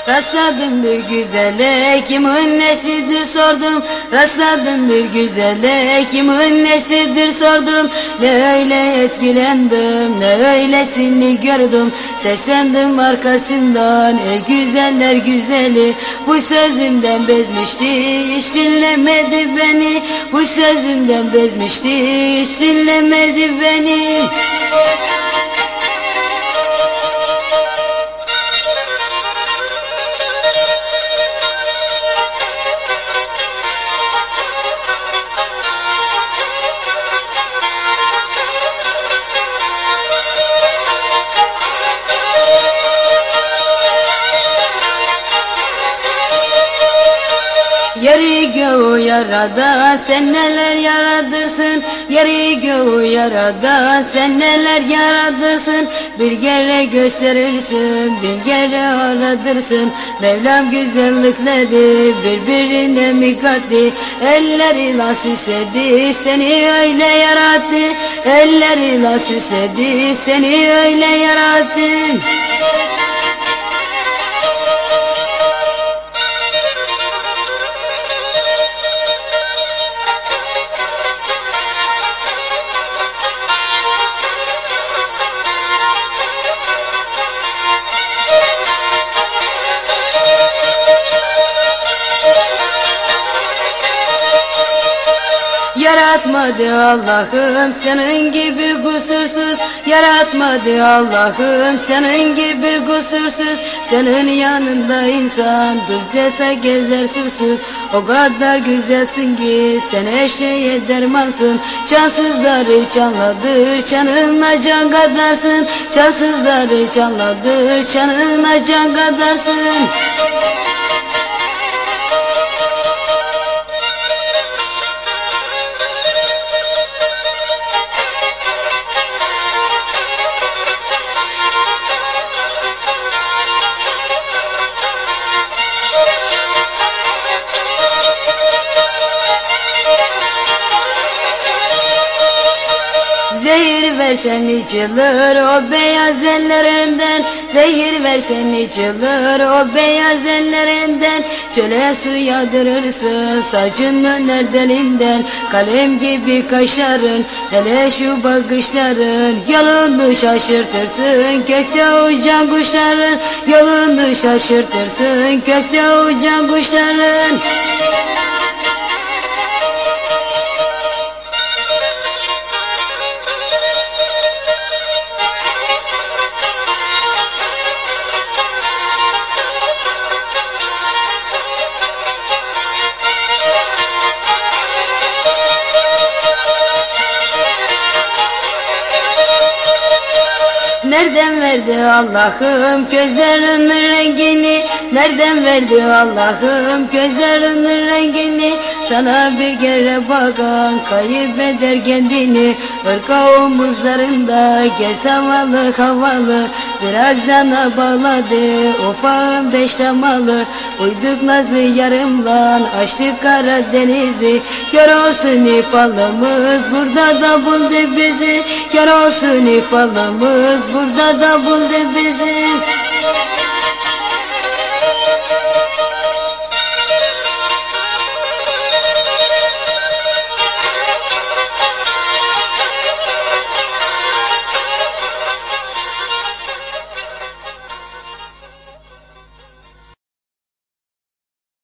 Rastladım bir güzele, kimin nesidir sordum. Rastladım bir güzele, kimin nesidir sordum. Ne öyle etkilendim, ne öylesini gördüm. Seslendim arkasından, ey güzeller güzeli. Bu sözümden bezmişti, hiç dinlemedi beni. Bu sözümden bezmişti, hiç dinlemedi beni. Yeri göğü yarada sen neler yaradırsın. Yeri göğü yarada sen neler yaradırsın. Bir kere gösterirsin, bir kere aradırsın. Mevlam güzellikleri birbirine mi kattı? Elleriyle süsledi seni öyle yarattı. Elleriyle süsledi seni öyle yarattı. Yaratmadı Allah'ım senin gibi kusursuz. Yaratmadı Allah'ım senin gibi kusursuz. Senin yanında insan düzelse gezer susuz. O kadar güzelsin ki sen her şeye dermansın. Cansızları canladır canına can kadarsın. Cansızları canladır canına can kadarsın. Zehir versen içilir o beyaz ellerinden. Zehir versen içilir o beyaz ellerinden. Çöle su yağdırırsın saçının erdelinden. Kalem gibi kaşların hele şu bakışların. Yolunu şaşırtırsın gökte uçan kuşların. Yolunu şaşırtırsın gökte uçan kuşların. Nereden verdi Allah'ım gözlerinin rengini? Nereden verdi Allah'ım gözlerinin rengini? Sana bir kere bakan kaybeder kendini. Irka omuzlarında gez havalı havalı. Biraz yana bağladı ufağın beş damalı. Uyduk nazlı yarımdan açtık Karadeniz'i. Kör olsun ifalımız burada da buldu bizi. Kör olsun ifalımız burada da buldu bizi.